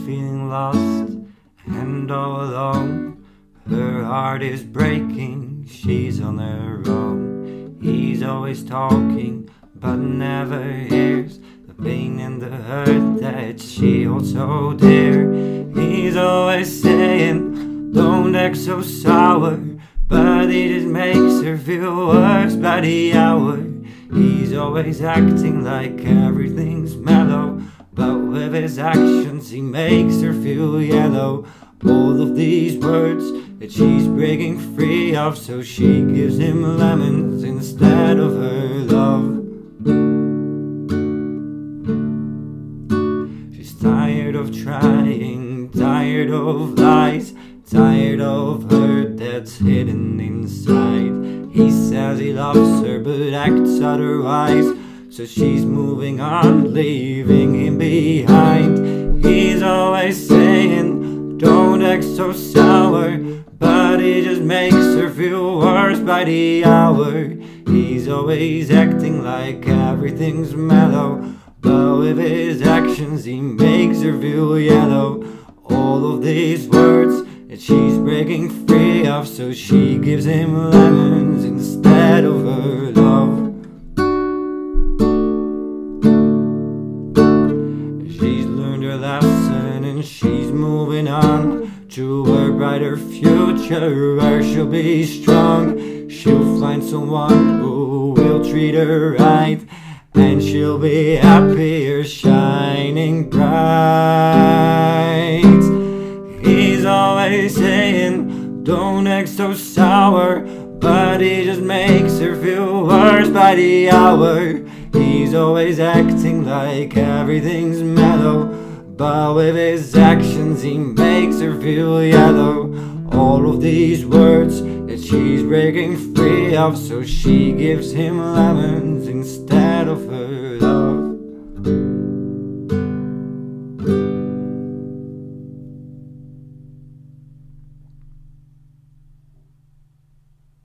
feeling lost and all alone. Her heart is breaking, she's on her own. He's always talking, but never hears the pain and the hurt that she holds so dear. He's always saying, don't act so sour, but it just makes her feel worse by the hour. He's always acting like everything's mellow, but with his actions he makes her feel yellow. All of these words that she's breaking free of, so she gives him lemons instead of her love. She's tired of trying, tired of lies, tired of hurt that's hidden inside. He says he loves her but acts otherwise, so she's moving on, leaving him behind. He's always saying, don't act so sour, but it just makes her feel worse by the hour. He's always acting like everything's mellow, but with his actions he makes her feel yellow. All of these words that she's breaking free of, so she gives him lemons instead of her love. She's learned her lesson and she's moving on to a brighter future where she'll be strong. She'll find someone who will treat her right, and she'll be happier, shining bright. He's always saying, don't act so sour, but it just makes her feel worse by the hour. He's always acting like everything's mellow, but with his actions he makes her feel yellow. All of these words that she's breaking free of, so she gives him lemons instead of her love.